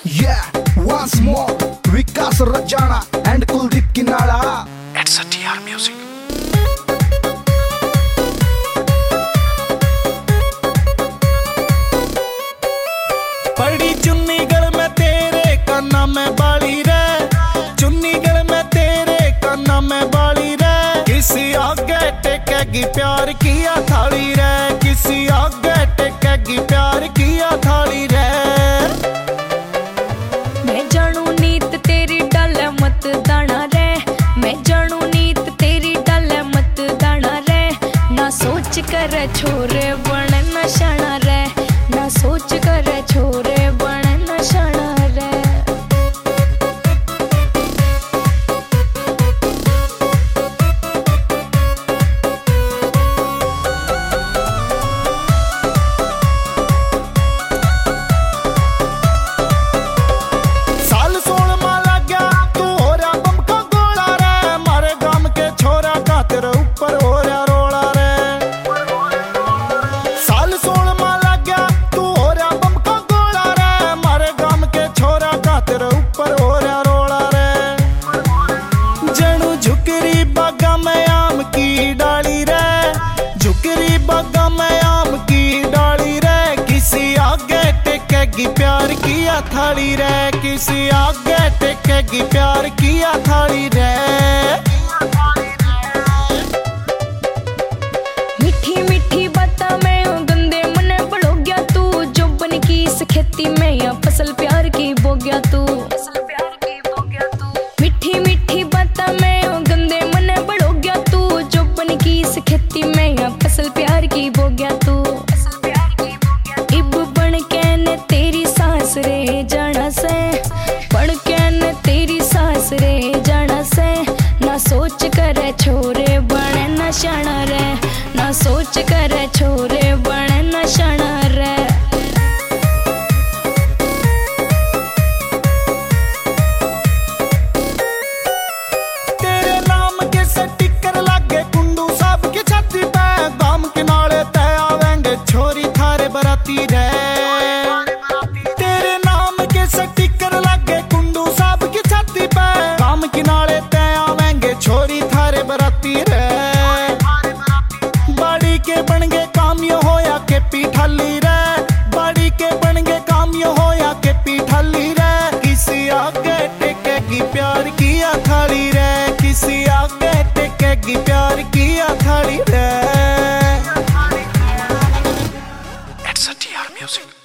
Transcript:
Yeah, once more, Vikas रजाना and Kuldeep किनाड़ा. It's a TR Music. पड़ी चुन्नी गल में तेरे काना में बाली रे, चुन्नी गल में तेरे काना में बाली रे. किसी आगे टेकेगी प्यार किया थाली रे, किसी आगे टेकेगी प्यार किया थाली रे. मैं जानू नीत तेरी डाल मत दाना रे, मैं जानू नीत तेरी डाल मत दाना रे. ना सोच कर छोरे बन नशाना रे, ना सोच कर छोरे बन नशाना रे. साल सोल माला गया तू हो रहा बम का गोला रे, मारे गाम के छोरा का तेरे ऊपर हो रहा रोला रे. साल सोल माला गया तू हो रहा बम का गोला रे, मारे गाम के छोरा का तेरे ऊपर हो रहा रोला रे. जणू झुकरी बागा में आम की डाली रे, झुकरी बागा में आम की डाली रे. किसी आगे टेकेगी प्यार किया थाली रे, किसी आगे टेकेगी प्यार किया थाली रे. मीठी मीठी बातें में गंदे मन पड़ो गया तू, जो बन की इस खेती में या फसल प्यार की बो गया तू. मीठी मीठी बातें में गंदे मन पड़ो गया तू, जो बन की इस खेती में या फसल प्यार की बो गया तू. इब बन के न तेरी सांस रे जाना से, बन के न तेरी सांस रे जाना से. ना सोच कर छोरे बने नशाना रे, ना सोच कर छोरे बने नशाना रे. तेरे नाम के स्टिकर लागे कुंडू साहब की छाती पे, गाम किनारे ते आवेंगे छोरी थारे बराती रे. तेरे नाम के स्टिकर लागे कुंडू साहब की छाती पे, गाम किनारे ते आवेंगे छोरी थारे बराती रे. बाड़ी के बन गए कामियो होया के पीठाली रे, बाड़ी के बन गए कामियो होया के पीठाली रे. किसी आगे टेकेगी प्यार किया थाली रे, किसी आगे टेकेगी प्यार किया थाली रे. It's a TR Music.